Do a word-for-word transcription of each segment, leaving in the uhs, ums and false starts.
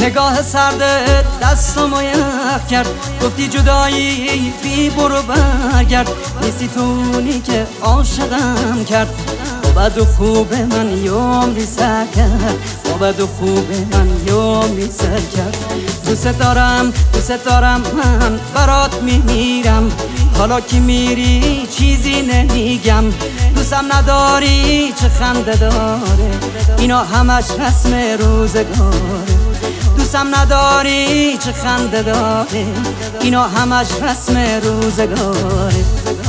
نگاه سردت دستمو یخ کرد، گفتی جدایی بی برو برگرد، نیستی تونی که عاشقم کرد. با بد و خوب من یه عمری سر کرد، با بد و خوب من یه عمری سر کرد. دوست دارم دوست دارم من برات میمیرم، حالا که میری چیزی نمیگم. دوستم نداری چه خنده داره، اینا همش رسم روزگاره. دوستم نداری چه خنده داره، اینا همش رسم روزگاره.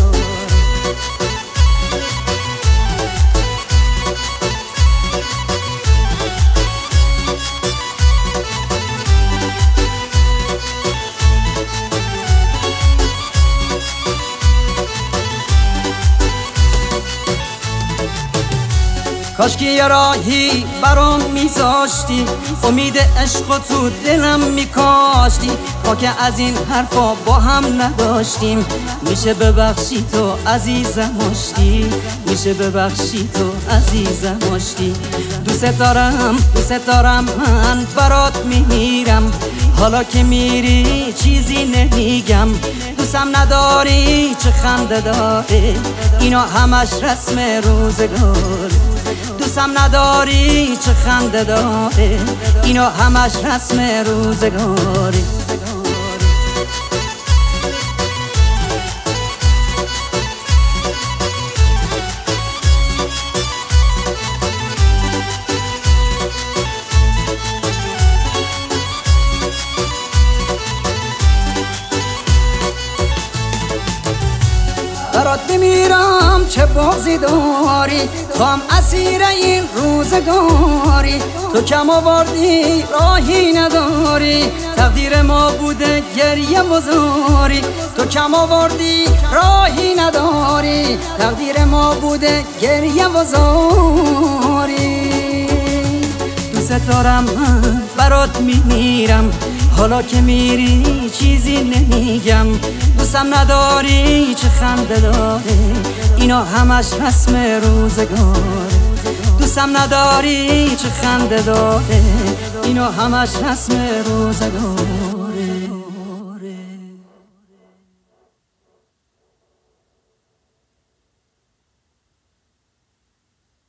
کاشکی یه راهی برام میذاشتی، امید عشق و تو دلم میکاشتی. تا که از این حرفا با هم نداشتیم، میشه ببخشی تو عزیزم آشتی، میشه ببخشی تو عزیزم آشتی. دوست دارم دوست دارم من برات میمیرم، حالا که میری چیزی نمیگم. دوستم نداری چه خنده داره، اینا همش رسم روزگاره. دوستم نداری چه خنده داره، اینا همش رسم روزگاره. برات بمیرم چه بازی داری، تو هم اسیر این روزگاری. تو کم آوردی راهی نداری، تقدیر ما بوده گریه وزاری. تو کم آوردی راهی نداری، تقدیر ما بوده گریه وزاری. دوست دارم من برات میمیرم، حالا که میری چیزی نمیگم. دوستم نداری چه خنده داره، اینا همش رسم روزگاره. دوستم نداری چه خنده داره، اینا همش رسم روزگاره.